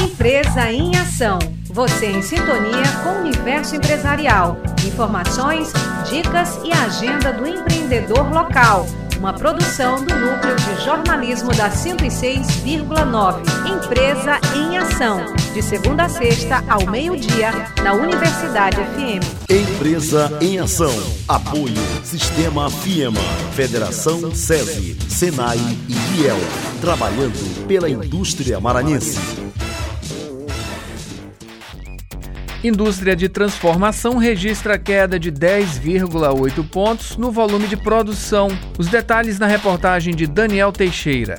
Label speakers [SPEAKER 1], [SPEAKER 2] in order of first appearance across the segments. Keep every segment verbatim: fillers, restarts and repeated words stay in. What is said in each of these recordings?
[SPEAKER 1] Empresa em Ação. Você em sintonia com o universo empresarial. Informações, dicas e agenda do empreendedor local. Uma produção do Núcleo de Jornalismo da cento e seis vírgula nove. Empresa em Ação. De segunda a sexta, ao meio-dia, na Universidade F M.
[SPEAKER 2] Empresa em Ação. Apoio Sistema FIEMA, Federação SESI, SENAI e I E L. Trabalhando pela indústria maranhense.
[SPEAKER 3] Indústria de transformação registra queda de dez vírgula oito pontos no volume de produção. Os detalhes na reportagem de Daniel Teixeira.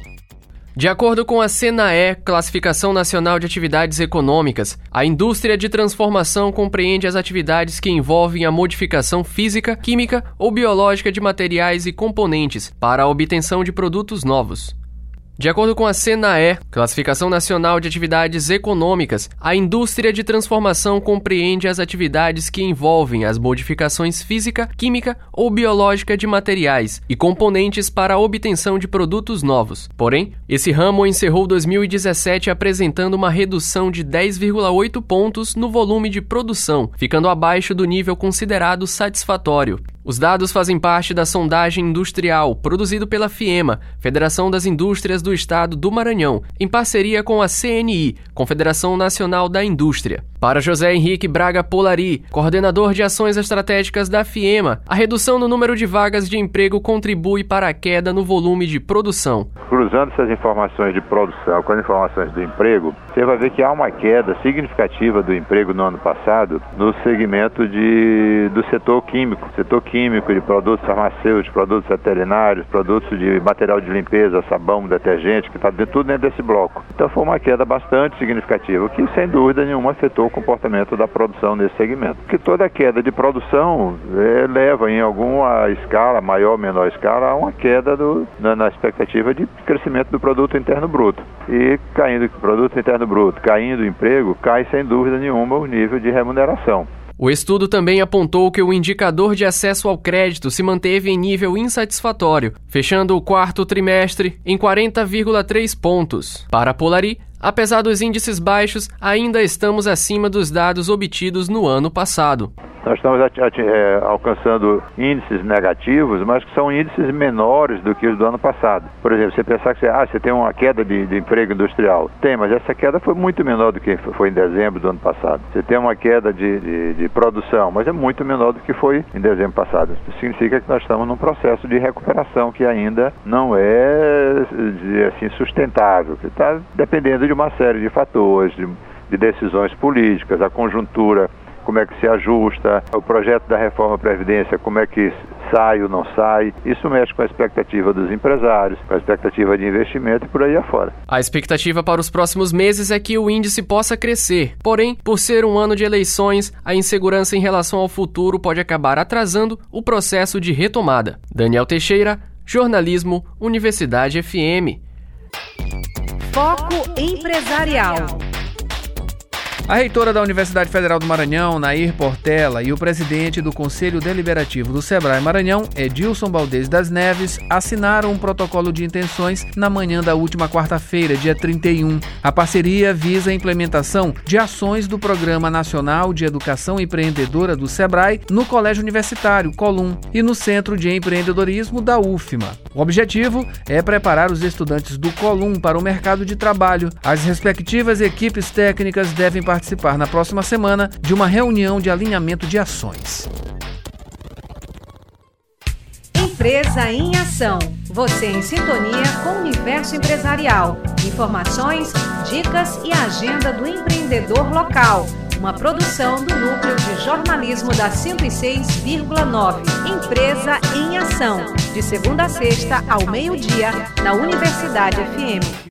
[SPEAKER 4] De acordo com a SENAE, Classificação Nacional de Atividades Econômicas, a indústria de transformação compreende as atividades que envolvem a modificação física, química ou biológica de materiais e componentes para a obtenção de produtos novos. De acordo com a SENAE, Classificação Nacional de Atividades Econômicas, a indústria de transformação compreende as atividades que envolvem as modificações física, química ou biológica de materiais e componentes para a obtenção de produtos novos. Porém, esse ramo encerrou dois mil e dezessete apresentando uma redução de dez vírgula oito pontos no volume de produção, ficando abaixo do nível considerado satisfatório. Os dados fazem parte da sondagem industrial produzido pela FIEMA, Federação das Indústrias do Estado do Maranhão, em parceria com a C N I, Confederação Nacional da Indústria. Para José Henrique Braga Polari, coordenador de ações estratégicas da FIEMA, a redução no número de vagas de emprego contribui para a queda no volume de produção.
[SPEAKER 5] Cruzando essas informações de produção com as informações do emprego, você vai ver que há uma queda significativa do emprego no ano passado no segmento de, do setor químico, setor químico de produtos farmacêuticos, produtos veterinários, produtos de material de limpeza, sabão, detergente, que está tudo dentro desse bloco. Então foi uma queda bastante significativa, o que sem dúvida nenhuma afetou o comportamento da produção nesse segmento. Porque toda queda de produção é, leva em alguma escala, maior ou menor escala, a uma queda do, na, na expectativa de crescimento do produto interno bruto. E caindo o produto interno bruto, caindo o emprego, cai sem dúvida nenhuma o nível de remuneração.
[SPEAKER 4] O estudo também apontou que o indicador de acesso ao crédito se manteve em nível insatisfatório, fechando o quarto trimestre em quarenta vírgula três pontos. Para Polari, apesar dos índices baixos, ainda estamos acima dos dados obtidos no ano passado.
[SPEAKER 5] Nós estamos é, alcançando índices negativos, mas que são índices menores do que os do ano passado. Por exemplo, você pensar que você, ah, você tem uma queda de, de emprego industrial. Tem, mas essa queda foi muito menor do que foi em dezembro do ano passado. Você tem uma queda de, de, de produção, mas é muito menor do que foi em dezembro passado. Isso significa que nós estamos num processo de recuperação que ainda não é assim, sustentável, que está dependendo de uma série de fatores, de, de decisões políticas, a conjuntura, como é que se ajusta, o projeto da reforma Previdência, como é que sai ou não sai. Isso mexe com a expectativa dos empresários, com a expectativa de investimento e por aí afora.
[SPEAKER 4] A expectativa para os próximos meses é que o índice possa crescer. Porém, por ser um ano de eleições, a insegurança em relação ao futuro pode acabar atrasando o processo de retomada. Daniel Teixeira, Jornalismo, Universidade F M.
[SPEAKER 1] Foco Empresarial.
[SPEAKER 3] A reitora da Universidade Federal do Maranhão, Nair Portela, e o presidente do Conselho Deliberativo do Sebrae Maranhão, Edilson Baldez das Neves, assinaram um protocolo de intenções na manhã da última quarta-feira, dia trinta e um. A parceria visa a implementação de ações do Programa Nacional de Educação Empreendedora do Sebrae no Colégio Universitário, Colum, e no Centro de Empreendedorismo da U F M A. O objetivo é preparar os estudantes do Colum para o mercado de trabalho. As respectivas equipes técnicas devem participar participar na próxima semana de uma reunião de alinhamento de ações.
[SPEAKER 1] Empresa em Ação. Você em sintonia com o universo empresarial. Informações, dicas e agenda do empreendedor local. Uma produção do Núcleo de Jornalismo da cento e seis vírgula nove. Empresa em Ação. De segunda a sexta, ao meio-dia, na Universidade F M.